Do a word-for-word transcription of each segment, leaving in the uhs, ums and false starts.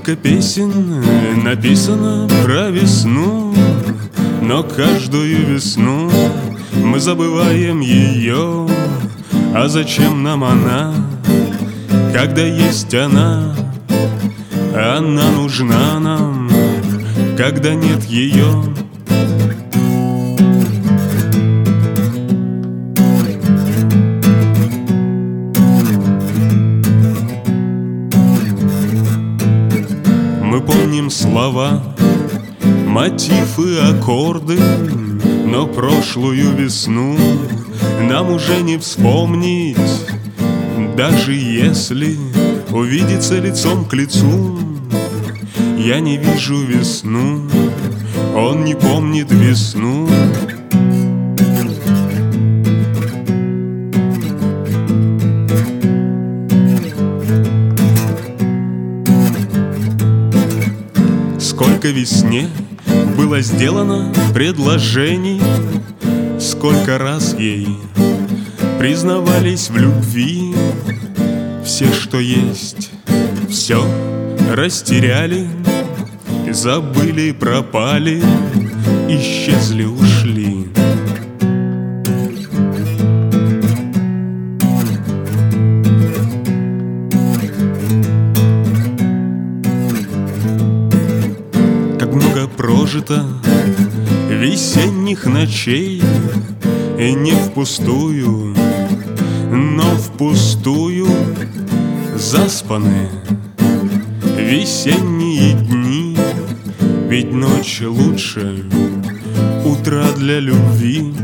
Сколько песен написано про весну, но каждую весну мы забываем ее. А зачем нам она, когда есть она? Она нужна нам, когда нет ее. Мы помним слова, мотив и аккорды, но прошлую весну нам уже не вспомнить. Даже если увидеться лицом к лицу, я не вижу весну, он не помнит весну. Сколько весне было сделано предложений, сколько раз ей признавались в любви. Все, что есть, все растеряли, забыли, пропали, исчезли, ушли. Прожито весенних ночей, и не впустую, но впустую заспаны весенние дни. Ведь ночь лучше утра для любви.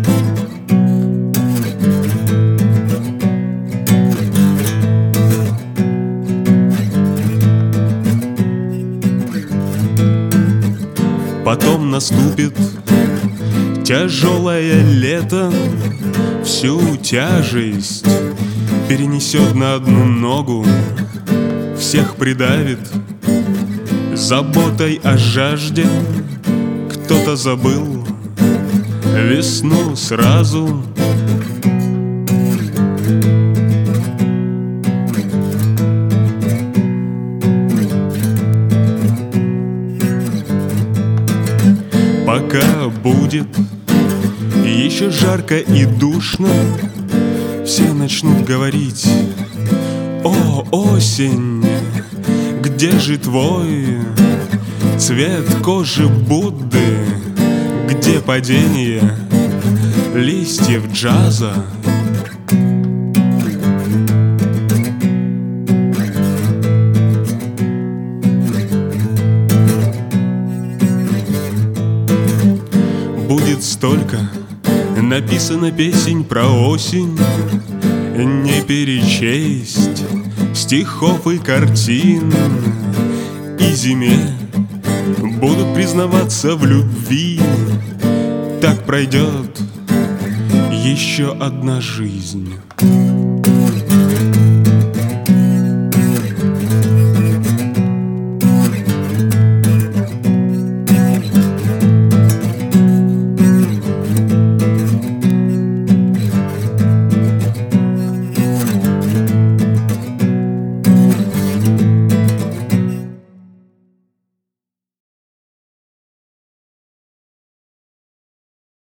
Потом наступит тяжелое лето, всю тяжесть перенесет на одну ногу, всех придавит заботой о жажде. Кто-то забыл весну сразу. Пока будет еще жарко и душно, все начнут говорить: о, осень, где же твой цвет кожи Будды? Где падение листьев джаза? Будет столько написано песень про осень, не перечесть стихов и картин. И зиме будут признаваться в любви. Так пройдет еще одна жизнь.